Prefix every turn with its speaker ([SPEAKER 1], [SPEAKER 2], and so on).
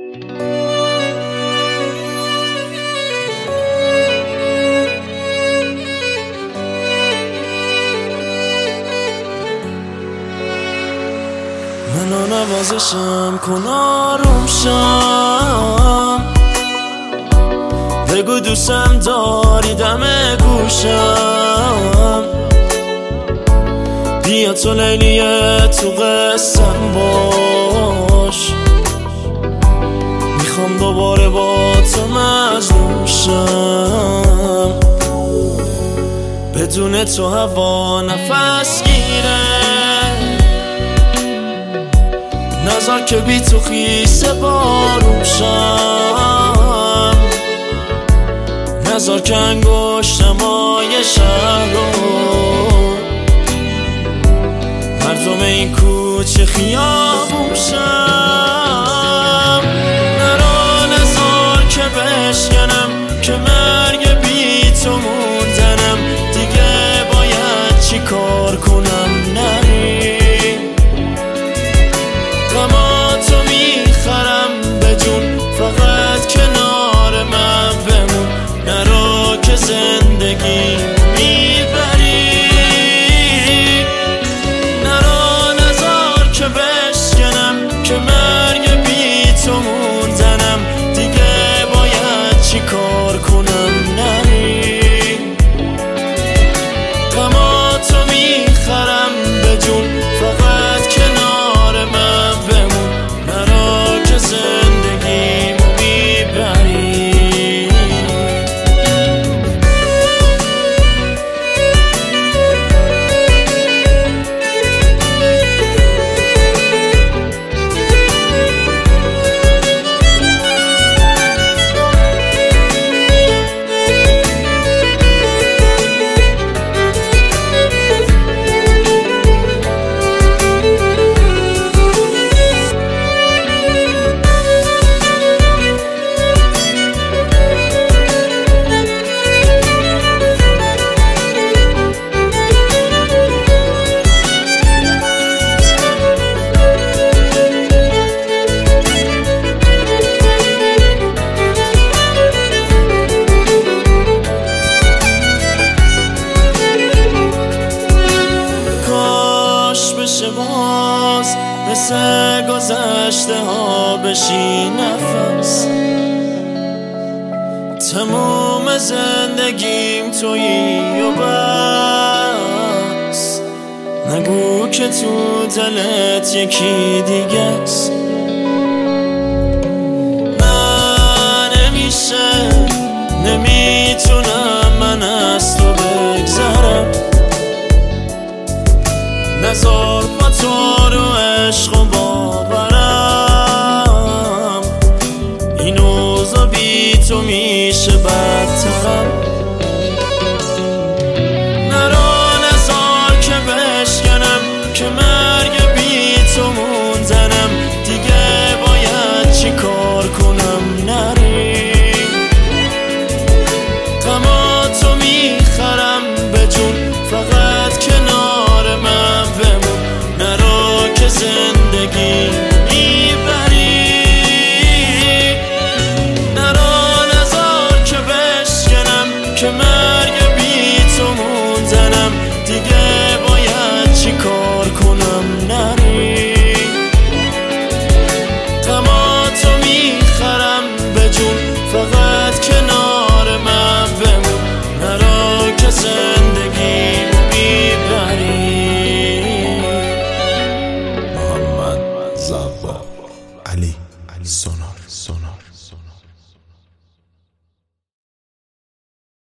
[SPEAKER 1] منو نوازشم کن آروم شم، بگو دوستم داری دم گوشم، بیا تو لیلیه تو قصم باش، میخوام دوباره با تو مجنون شم، بدون تو هوا نفس گیره، نذار که بی تو خیسه بارون شم، نذار که انگشتمای شهر رو مردم این کوچه خیابون شم، نرو نذار که بشکنم که مرگ بی تو موندنم، دیگه باید چی کار کنم نری، غما تو میخرم به جون، فقط کنار من بمون، نرو که زندگی میبری، نرو نذار که بشکنم که مرگ بی تو موندنم، دیگه باید چی کار کنم نری، غما تو میخرم به جون، فقط کنار من بمون، نرو که زندگیمو میبری. بشه باز مثل گذشته ها بشی نفس، تموم زندگیم تویی و بس، نگو که تو دلت یکی دیگه است، من نمیشه نمیتونم من از تو بگذرم، نذار با تو رو عشق و باورم، این اوضاع بی تو میشه بدترم، نرو نذار که بشکنم که مرگ بی تو موندنم، دیگه باید چی کار کنم نری، غما تو میخرم به جون، فقط کنار من بمون، نرو که زندگی میبری، نرو نذار که بشکنم که مرگ بی تو موندنم، دیگه باید چی کار کنم نری، غما تو میخرم به جون، فقط کنار من بمون، نرو که زندگی
[SPEAKER 2] علی سونار